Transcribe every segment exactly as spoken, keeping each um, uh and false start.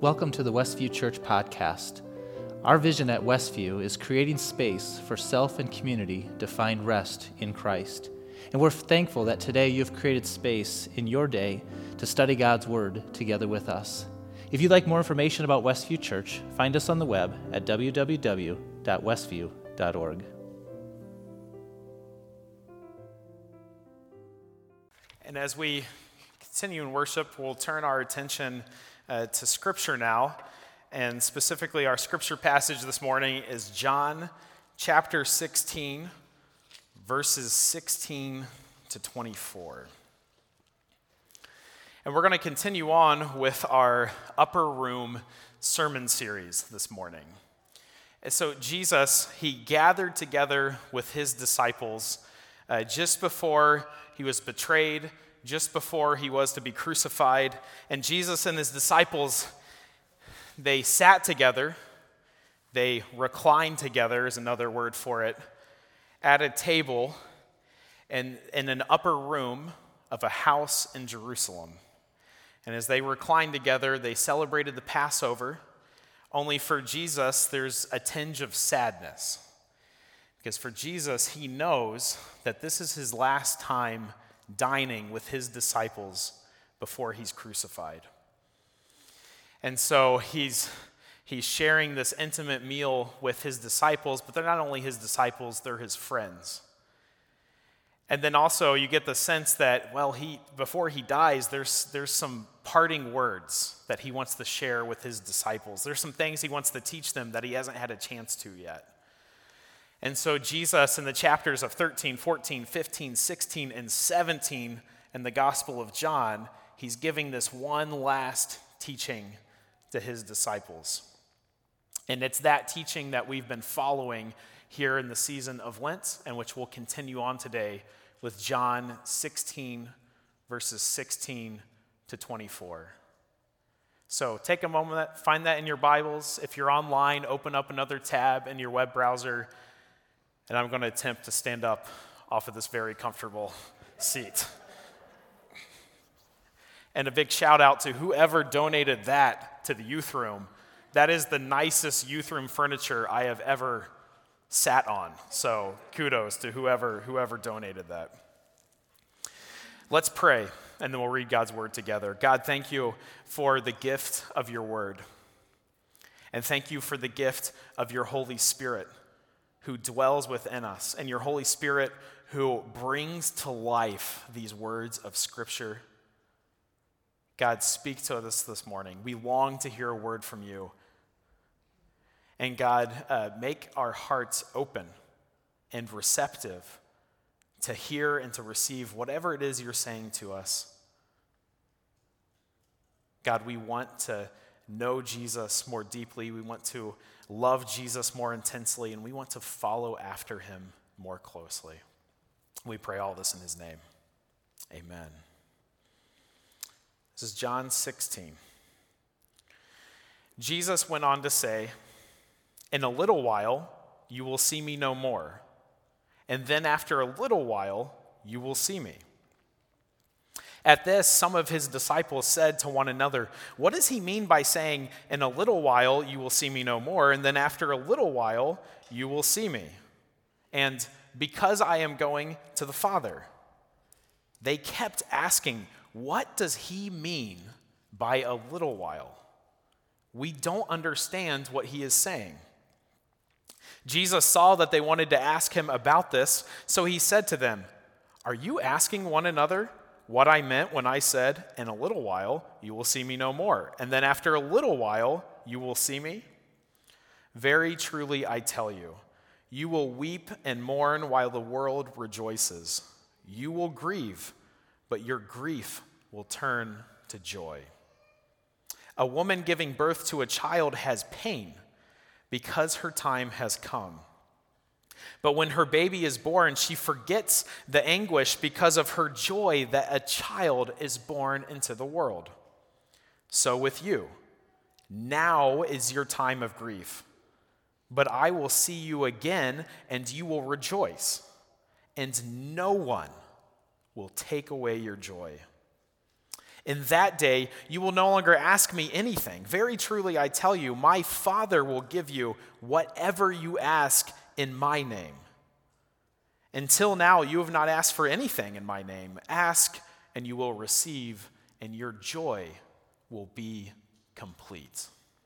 Welcome to the Westview Church podcast. Our vision at Westview is creating space for self and community to find rest in Christ. And we're thankful that today you've created space in your day to study God's Word together with us. If you'd like more information about Westview Church, find us on the web at w w w dot westview dot org. And as we continue in worship, we'll turn our attention uh, to Scripture now. And specifically, our Scripture passage this morning is John chapter sixteen, verses sixteen to twenty-four. And we're going to continue on with our Upper Room sermon series this morning. And so Jesus, he gathered together with his disciples uh, just before he was betrayed, just before he was to be crucified. And Jesus and his disciples, they sat together, they reclined together is another word for it, at a table in, in an upper room of a house in Jerusalem. And as they reclined together, they celebrated the Passover. Only for Jesus, there's a tinge of sadness. Because for Jesus, he knows that this is his last time dining with his disciples before he's crucified. And so he's he's sharing this intimate meal with his disciples, but they're not only his disciples, they're his friends. And then also you get the sense that, well, he before he dies, there's there's some parting words that he wants to share with his disciples. There's some things he wants to teach them that he hasn't had a chance to yet. And so Jesus, in the chapters of thirteen, fourteen, fifteen, sixteen, and seventeen in the Gospel of John, he's giving this one last teaching to his disciples. And it's that teaching that we've been following here in the season of Lent, and which we'll continue on today with John sixteen, verses sixteen to twenty-four. So take a moment, find that in your Bibles. If you're online, open up another tab in your web browser, and I'm going to attempt to stand up off of this very comfortable seat. And a big shout out to whoever donated that to the youth room. That is the nicest youth room furniture I have ever sat on. So kudos to whoever whoever donated that. Let's pray, and then we'll read God's word together. God, thank you for the gift of your word. And thank you for the gift of your Holy Spirit who dwells within us, and your Holy Spirit who brings to life these words of Scripture. God, speak to us this morning. We long to hear a word from you. And God, uh, make our hearts open and receptive to hear and to receive whatever it is you're saying to us. God, we want to know Jesus more deeply. We want to love Jesus more intensely, and we want to follow after him more closely. We pray all this in his name. Amen. This is John sixteen. Jesus went on to say, "In a little while, you will see me no more. And then after a little while, you will see me." At this, some of his disciples said to one another, "What does he mean by saying, 'In a little while you will see me no more, and then after a little while you will see me'? And because I am going to the Father." They kept asking, "What does he mean by a little while? We don't understand what he is saying." Jesus saw that they wanted to ask him about this, so he said to them, "Are you asking one another what I meant when I said, 'In a little while you will see me no more, and then after a little while you will see me'? Very truly I tell you, you will weep and mourn while the world rejoices. You will grieve, but your grief will turn to joy. A woman giving birth to a child has pain because her time has come. But when her baby is born, she forgets the anguish because of her joy that a child is born into the world. So with you, now is your time of grief. But I will see you again, and you will rejoice, and no one will take away your joy. In that day, you will no longer ask me anything. Very truly, I tell you, my Father will give you whatever you ask in my name. Until now, you have not asked for anything in my name. Ask, and you will receive, and your joy will be complete.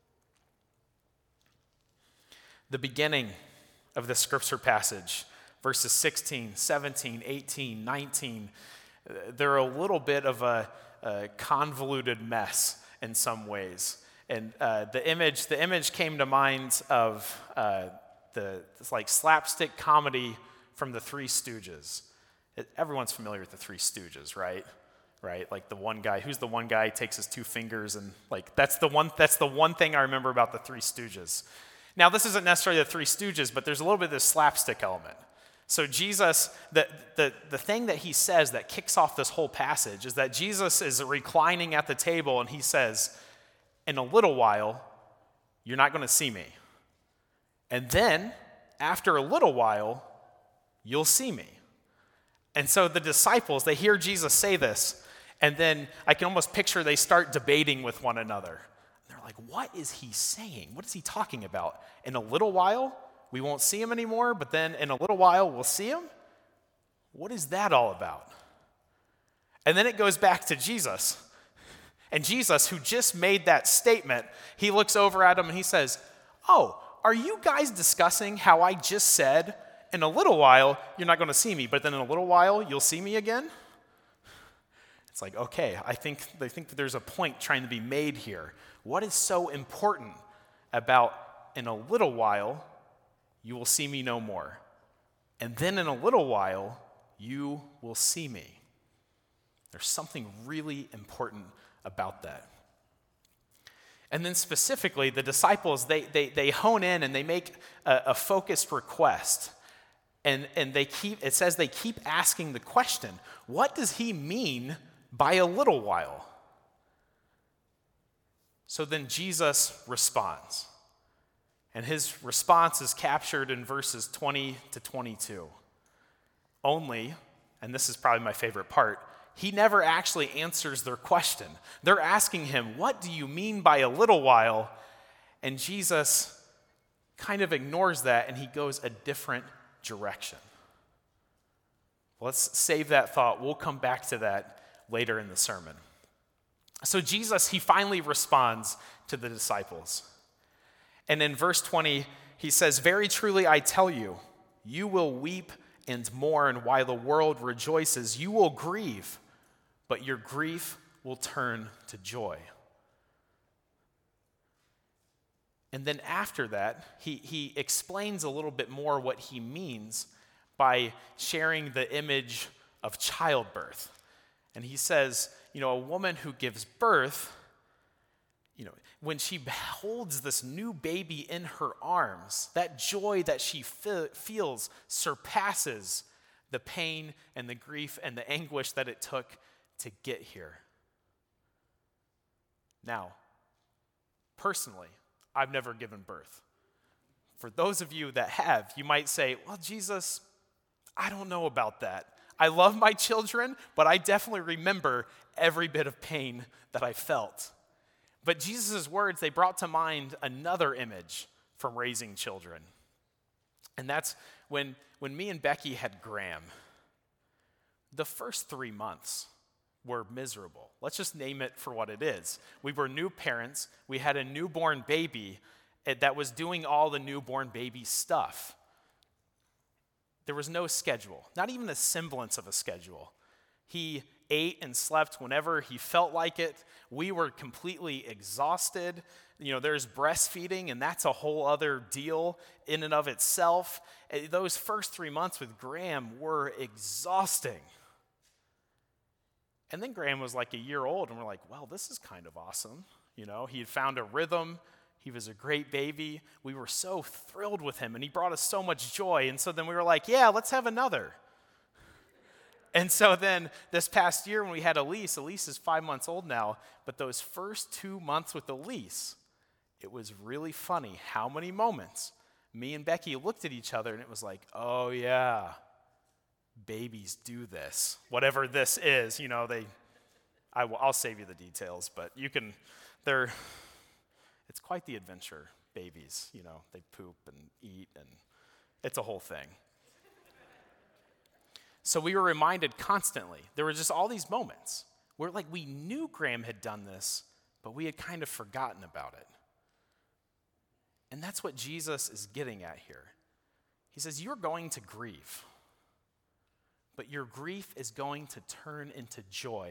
The beginning of the scripture passage, verses sixteen, seventeen, eighteen, nineteen, they're a little bit of a, a convoluted mess in some ways. And uh, the image, the image came to mind of uh, the it's like slapstick comedy from the Three Stooges. It, everyone's familiar with the Three Stooges, right? Right? Like the one guy, who's the one guy who takes his two fingers and like that's the one that's the one thing I remember about the Three Stooges. Now, this isn't necessarily the Three Stooges, but there's a little bit of this slapstick element. So Jesus, the, the, the thing that he says that kicks off this whole passage is that Jesus is reclining at the table and he says, in a little while, you're not going to see me. And then, after a little while, you'll see me. And so the disciples, they hear Jesus say this, and then I can almost picture they start debating with one another. They're like, what is he saying? What is he talking about? In a little while, we won't see him anymore, but then in a little while, we'll see him? What is that all about? And then it goes back to Jesus. And Jesus, who just made that statement, he looks over at him and he says, oh, are you guys discussing how I just said, in a little while, you're not going to see me, but then in a little while, you'll see me again? It's like, okay, I think, I think that there's a point trying to be made here. What is so important about in a little while, you will see me no more, and then in a little while, you will see me? There's something really important about that. And then specifically, the disciples, they, they, they hone in and they make a, a focused request. And, and they keep, it says they keep asking the question, what does he mean by a little while? So then Jesus responds. And his response is captured in verses twenty to twenty-two. Only, and this is probably my favorite part, he never actually answers their question. They're asking him, what do you mean by a little while? And Jesus kind of ignores that and he goes a different direction. Let's save that thought. We'll come back to that later in the sermon. So Jesus, he finally responds to the disciples. And in verse twenty, he says, very truly I tell you, you will weep and mourn while the world rejoices. You will grieve, but your grief will turn to joy. And then after that, he, he explains a little bit more what he means by sharing the image of childbirth. And he says, you know, a woman who gives birth, you know, when she holds this new baby in her arms, that joy that she fe- feels surpasses the pain and the grief and the anguish that it took to get here. Now, personally, I've never given birth. For those of you that have, you might say, well, Jesus, I don't know about that. I love my children, but I definitely remember every bit of pain that I felt. But Jesus' words, they brought to mind another image from raising children. And that's when, when me and Becky had Graham. The first three months were miserable. Let's just name it for what it is. We were new parents. We had a newborn baby that was doing all the newborn baby stuff. There was no schedule, not even a semblance of a schedule. He ate and slept whenever he felt like it. We were completely exhausted. You know, there's breastfeeding, and that's a whole other deal in and of itself. Those first three months with Graham were exhausting. And then Graham was like a year old, and we're like, well, this is kind of awesome. You know, he had found a rhythm. He was a great baby. We were so thrilled with him, and he brought us so much joy. And so then we were like, yeah, let's have another. And so then this past year when we had Elise, Elise is five months old now, but those first two months with Elise, it was really funny how many moments me and Becky looked at each other and it was like, oh yeah, babies do this. Whatever this is, you know, they, I will, I'll save you the details, but you can, they're, it's quite the adventure, babies. You know, they poop and eat, and it's a whole thing. So we were reminded constantly. There were just all these moments where like we knew Graham had done this, but we had kind of forgotten about it. And that's what Jesus is getting at here. He says, you're going to grieve, but your grief is going to turn into joy.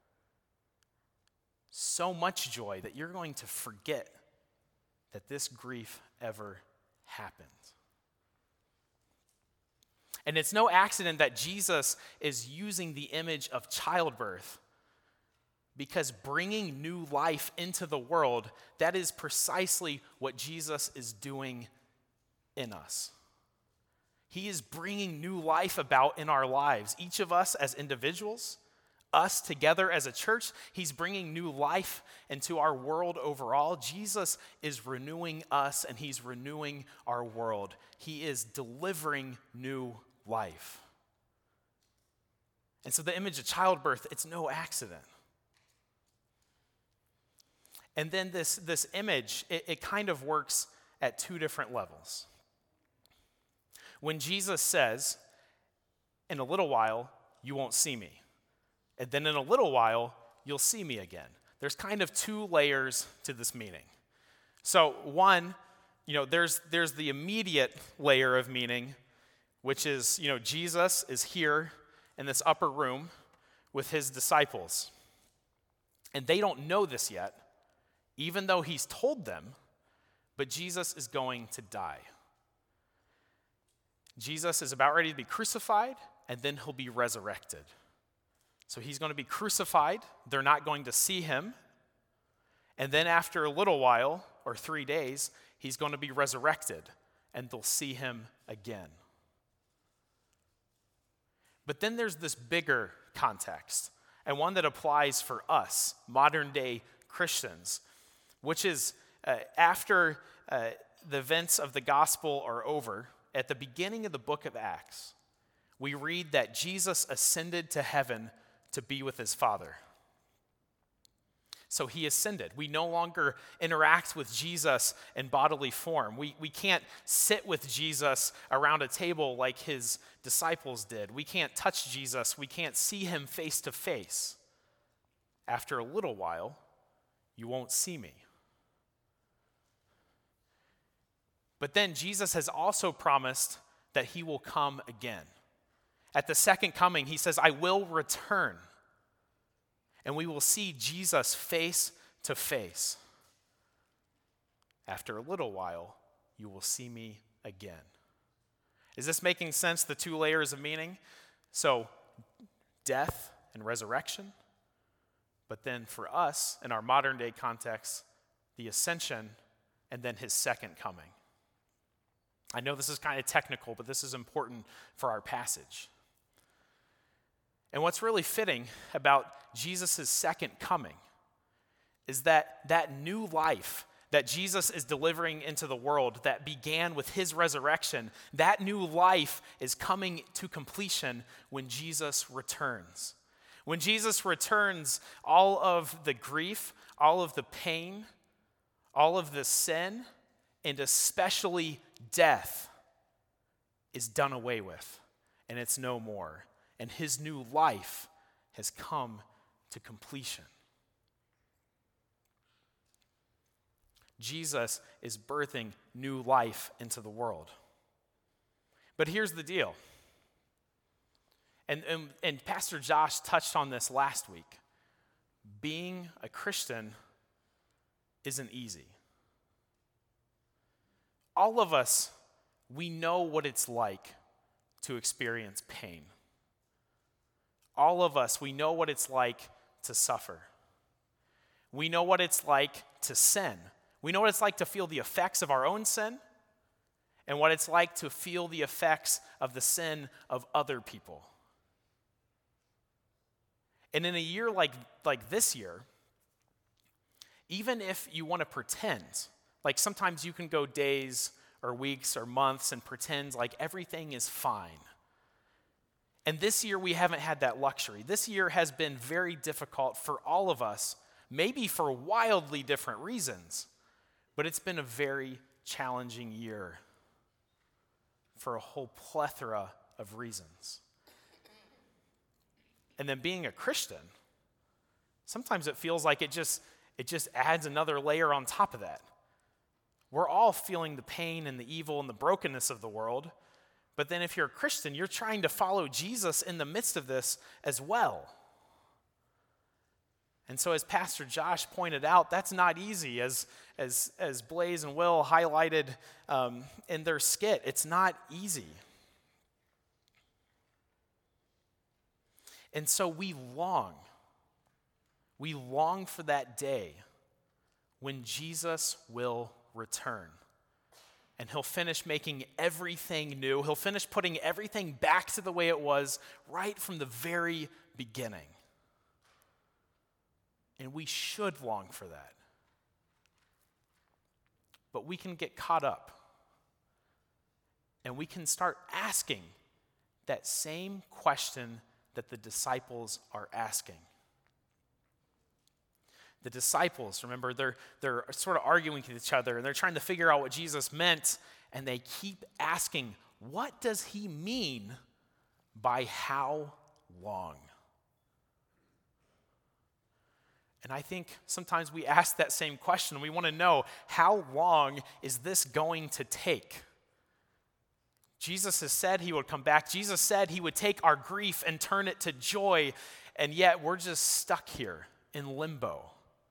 So much joy that you're going to forget that this grief ever happened. And it's no accident that Jesus is using the image of childbirth, because bringing new life into the world, that is precisely what Jesus is doing in us. He is bringing new life about in our lives. Each of us as individuals, us together as a church, he's bringing new life into our world overall. Jesus is renewing us, and he's renewing our world. He is delivering new life. And so the image of childbirth, it's no accident. And then this, this image, it, it kind of works at two different levels. When Jesus says, in a little while, you won't see me. And then in a little while, you'll see me again. There's kind of two layers to this meaning. So one, you know, there's, there's the immediate layer of meaning, which is, you know, Jesus is here in this upper room with his disciples. And they don't know this yet, even though he's told them, but Jesus is going to die. Jesus is about ready to be crucified, and then he'll be resurrected. So he's going to be crucified. They're not going to see him. And then after a little while, or three days, he's going to be resurrected, and they'll see him again. But then there's this bigger context, and one that applies for us, modern-day Christians, which is uh, after uh, the events of the gospel are over, at the beginning of the book of Acts, we read that Jesus ascended to heaven to be with his Father. So he ascended. We no longer interact with Jesus in bodily form. We, we can't sit with Jesus around a table like his disciples did. We can't touch Jesus. We can't see him face to face. After a little while, you won't see me. But then Jesus has also promised that he will come again. At the second coming, he says, I will return. And we will see Jesus face to face. After a little while, you will see me again. Is this making sense, the two layers of meaning? So, death and resurrection. But then for us, in our modern day context, the ascension and then his second coming. I know this is kind of technical, but this is important for our passage. And what's really fitting about Jesus' second coming is that that new life that Jesus is delivering into the world that began with his resurrection, that new life is coming to completion when Jesus returns. When Jesus returns, all of the grief, all of the pain, all of the sin, and especially death is done away with, and it's no more. And his new life has come to completion. Jesus is birthing new life into the world. But here's the deal. And, and, and Pastor Josh touched on this last week. Being a Christian isn't easy. All of us, we know what it's like to experience pain. All of us, we know what it's like to suffer. We know what it's like to sin. We know what it's like to feel the effects of our own sin and what it's like to feel the effects of the sin of other people. And in a year like, like this year, even if you want to pretend, like sometimes you can go days or weeks or months and pretend like everything is fine. And this year, we haven't had that luxury. This year has been very difficult for all of us, maybe for wildly different reasons, but it's been a very challenging year for a whole plethora of reasons. And then being a Christian, sometimes it feels like it just it just adds another layer on top of that. We're all feeling the pain and the evil and the brokenness of the world, but then if you're a Christian, you're trying to follow Jesus in the midst of this as well. And so as Pastor Josh pointed out, that's not easy. As, as, as Blaze and Will highlighted um, in their skit, it's not easy. And so we long, we long for that day when Jesus will return. And he'll finish making everything new. He'll finish putting everything back to the way it was right from the very beginning. And we should long for that. But we can get caught up. And we can start asking that same question that the disciples are asking. The disciples, remember, they're, they're sort of arguing with each other, and they're trying to figure out what Jesus meant, and they keep asking, what does he mean by how long? And I think sometimes we ask that same question. We want to know, how long is this going to take? Jesus has said he would come back. Jesus said he would take our grief and turn it to joy, and yet we're just stuck here in limbo.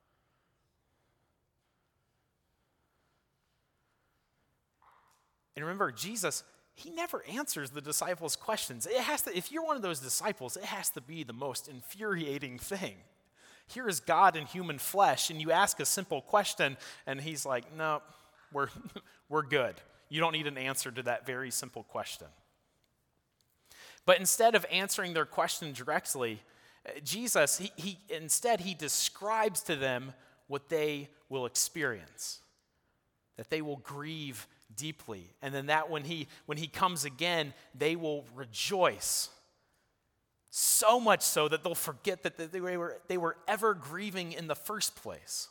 And remember, Jesus, he never answers the disciples' questions. It has to, if you're one of those disciples, it has to be the most infuriating thing. Here is God in human flesh, and you ask a simple question, and he's like, no, we're, we're good. You don't need an answer to that very simple question. But instead of answering their question directly, Jesus, he, he instead, he describes to them what they will experience, that they will grieve deeply, and then that when he when he comes again, they will rejoice. So much so that they'll forget that they were, they were ever grieving in the first place.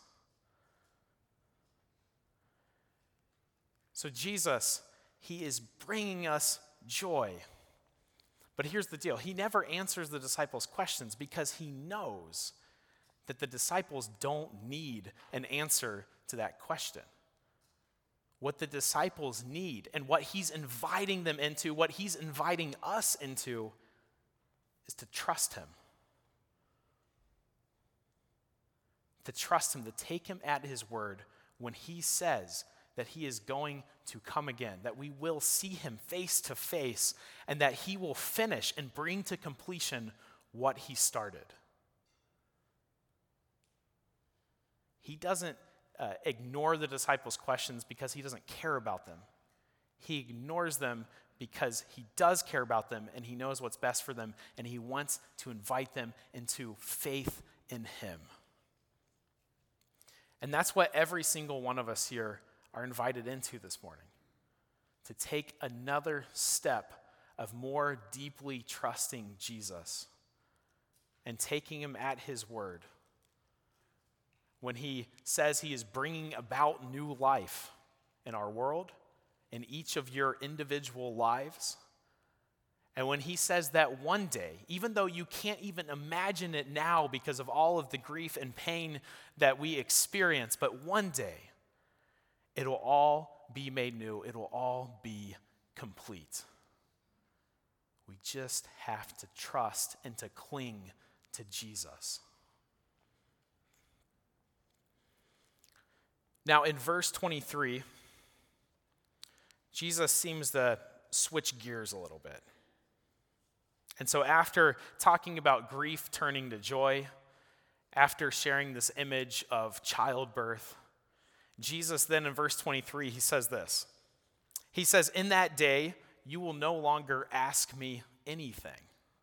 So Jesus, he is bringing us joy. But here's the deal. He never answers the disciples' questions because he knows that the disciples don't need an answer to that question. What the disciples need and what he's inviting them into, what he's inviting us into, is to trust him. To trust him, to take him at his word when he says that he is going to come again, that we will see him face to face, and that he will finish and bring to completion what he started. He doesn't uh, ignore the disciples' questions because he doesn't care about them. He ignores them because he does care about them and he knows what's best for them, and he wants to invite them into faith in him. And that's what every single one of us here are invited into this morning, to take another step of more deeply trusting Jesus and taking him at his word when he says he is bringing about new life in our world, in each of your individual lives. And when he says that one day, even though you can't even imagine it now because of all of the grief and pain that we experience, but one day, it will all be made new. It will all be complete. We just have to trust and to cling to Jesus. Now, in verse twenty-three, Jesus seems to switch gears a little bit. And so after talking about grief turning to joy, after sharing this image of childbirth, Jesus then in verse twenty-three, he says this. He says, "In that day, you will no longer ask me anything."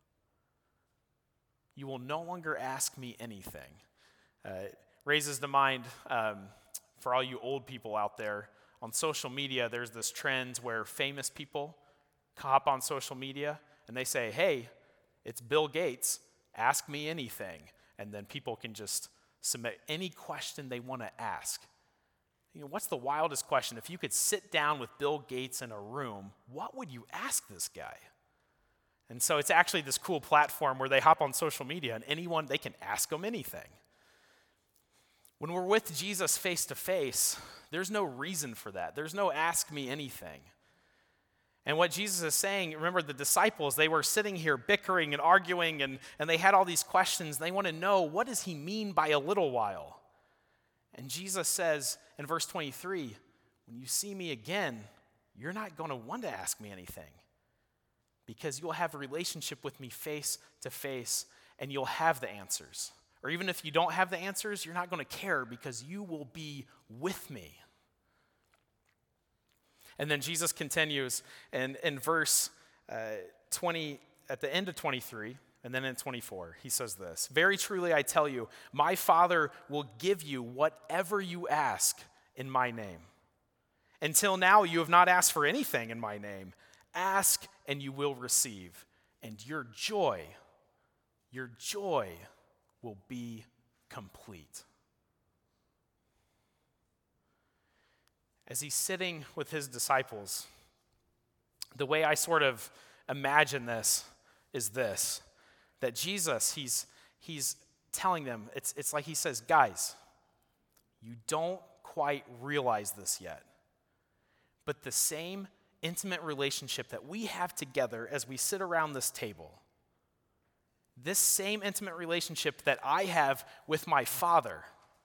You will no longer ask me anything. Uh, it raises to mind, um, for all you old people out there, on social media, there's this trend where famous people hop on social media and they say, "Hey, It's Bill Gates, ask me anything. And then people can just submit any question they want to ask. You know, what's the wildest question? If you could sit down with Bill Gates in a room, what would you ask this guy? And so it's actually this cool platform where they hop on social media and anyone, they can ask them anything. When we're with Jesus face to face, there's no reason for that. There's no ask me anything. And what Jesus is saying, remember the disciples, they were sitting here bickering and arguing and, and they had all these questions. They want to know, what does he mean by a little while? And Jesus says in verse twenty-three, when you see me again, you're not going to want to ask me anything because you'll have a relationship with me face to face and you'll have the answers. Or even if you don't have the answers, you're not going to care because you will be with me. And then Jesus continues in, in verse uh, twenty, at the end of twenty-three, and then in twenty-four, he says this, very truly I tell you, my Father will give you whatever you ask in my name. Until now, you have not asked for anything in my name. Ask and you will receive, and your joy, your joy will be complete. As he's sitting with his disciples, the way I sort of imagine this is this, that Jesus, he's, he's telling them, it's, it's like he says, guys, you don't quite realize this yet, but the same intimate relationship that we have together as we sit around this table, this same intimate relationship that I have with my Father,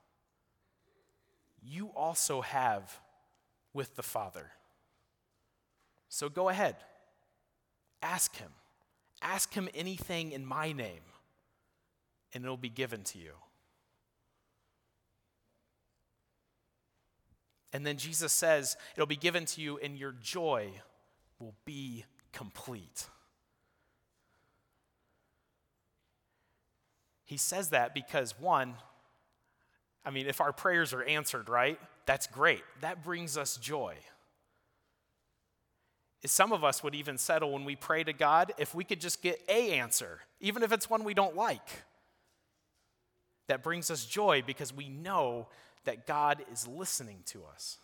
you also have with the Father. So go ahead, ask him. Ask him anything in my name, and it'll be given to you. And then Jesus says, it'll be given to you, and your joy will be complete. He says that because, one, I mean, if our prayers are answered, right, that's great. That brings us joy. Some of us would even settle when we pray to God if we could just get a answer, even if it's one we don't like. That brings us joy because we know that God is listening to us.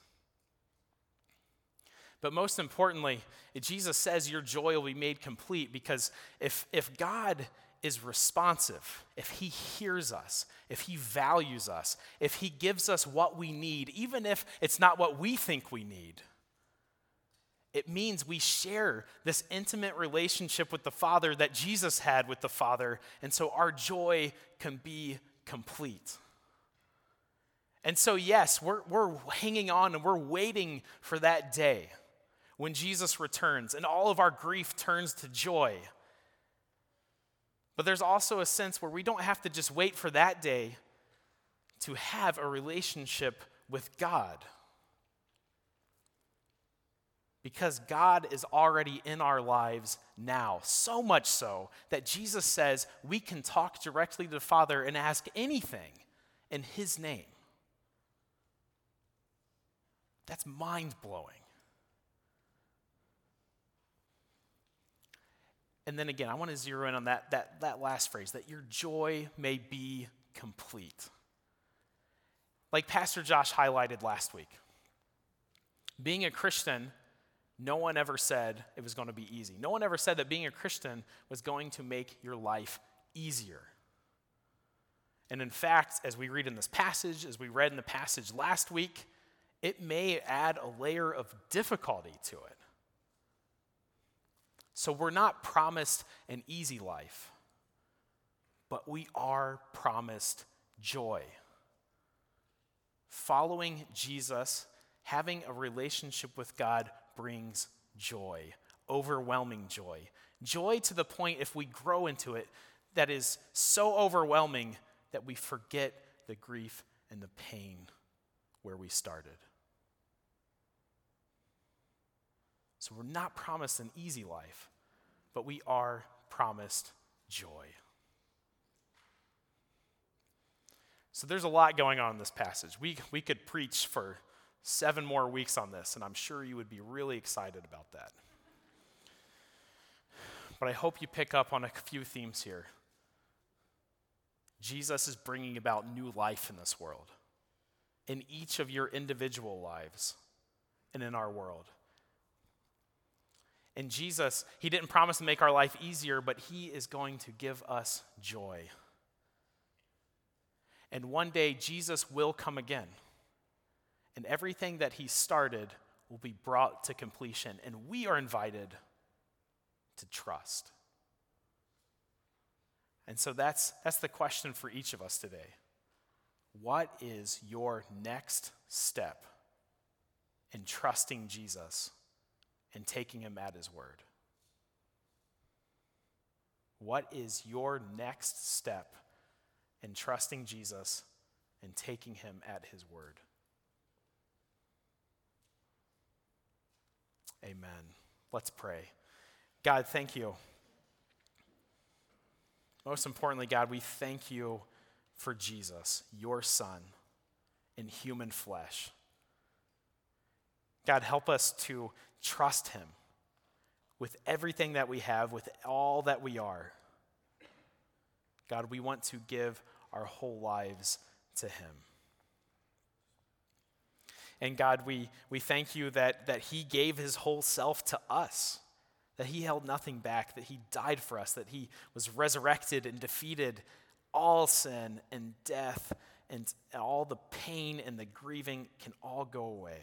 But most importantly, Jesus says your joy will be made complete because if, if God is responsive, if he hears us, if he values us, if he gives us what we need, even if it's not what we think we need, it means we share this intimate relationship with the Father that Jesus had with the Father, and so our joy can be complete. And so, yes, we're, we're hanging on and we're waiting for that day when Jesus returns and all of our grief turns to joy. But there's also a sense where we don't have to just wait for that day to have a relationship with God. Because God is already in our lives now, so much so that Jesus says we can talk directly to the Father and ask anything in his name. That's mind-blowing. And then again, I want to zero in on that, that, that last phrase, that your joy may be complete. Like Pastor Josh highlighted last week, being a Christian, no one ever said it was going to be easy. No one ever said that being a Christian was going to make your life easier. And in fact, as we read in this passage, as we read in the passage last week, it may add a layer of difficulty to it. So we're not promised an easy life, but we are promised joy. Following Jesus, having a relationship with God brings joy, overwhelming joy. Joy to the point, if we grow into it, that is so overwhelming that we forget the grief and the pain where we started. So we're not promised an easy life, but we are promised joy. So there's a lot going on in this passage. We, we could preach for seven more weeks on this, and I'm sure you would be really excited about that. But I hope you pick up on a few themes here. Jesus is bringing about new life in this world, in each of your individual lives and in our world. And Jesus, he didn't promise to make our life easier, but he is going to give us joy. And one day, Jesus will come again, and everything that he started will be brought to completion, and we are invited to trust. And so that's, that's the question for each of us today. What is your next step in trusting Jesus and taking him at his word? What is your next step in trusting Jesus and taking him at his word? Amen. Let's pray. God, thank you. Most importantly, God, we thank you for Jesus, your Son, in human flesh. God, help us to trust him with everything that we have, with all that we are. God, we want to give our whole lives to him. And God, we, we thank you that, that he gave his whole self to us, that he held nothing back, that he died for us, that he was resurrected and defeated all sin and death, and all the pain and the grieving can all go away.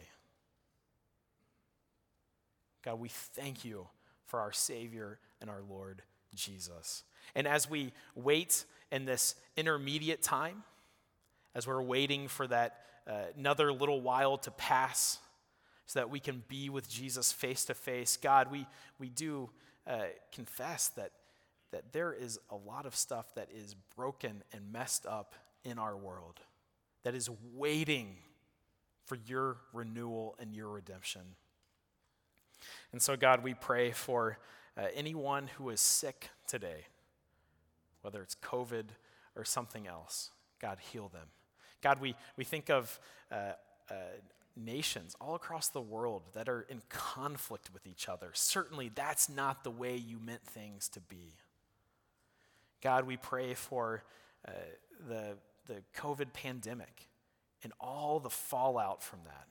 God, we thank you for our Savior and our Lord Jesus. And as we wait in this intermediate time, as we're waiting for that uh, another little while to pass so that we can be with Jesus face to face, God, we, we do uh, confess that, that there is a lot of stuff that is broken and messed up in our world that is waiting for your renewal and your redemption. And so, God, we pray for uh, anyone who is sick today, whether it's COVID or something else. God, heal them. God, we, we think of uh, uh, nations all across the world that are in conflict with each other. Certainly, that's not the way you meant things to be. God, we pray for uh, the, the COVID pandemic and all the fallout from that.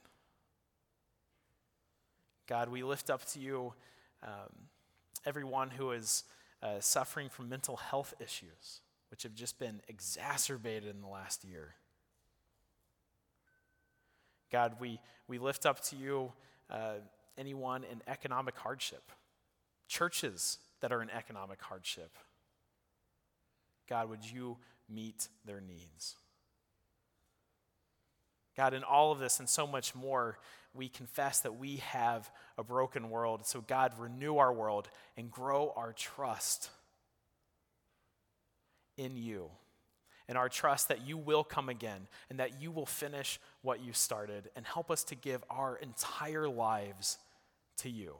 God, we lift up to you um, everyone who is uh, suffering from mental health issues, which have just been exacerbated in the last year. God, we, we lift up to you uh, anyone in economic hardship, churches that are in economic hardship. God, would you meet their needs? God, in all of this and so much more, we confess that we have a broken world. So God, renew our world and grow our trust in you. And our trust that you will come again and that you will finish what you started, and help us to give our entire lives to you.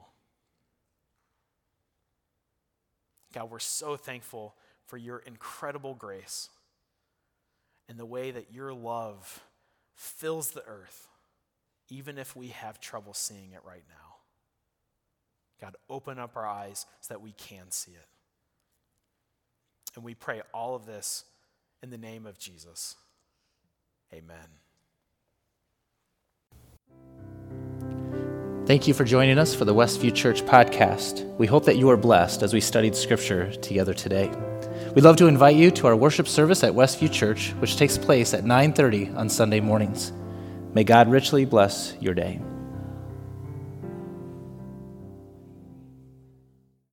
God, we're so thankful for your incredible grace and the way that your love fills the earth, even if we have trouble seeing it right now. God, open up our eyes so that we can see it. And we pray all of this in the name of Jesus. Amen. Thank you for joining us for the Westview Church podcast. We hope that you are blessed as we studied Scripture together today. We'd love to invite you to our worship service at Westview Church, which takes place at nine thirty on Sunday mornings. May God richly bless your day.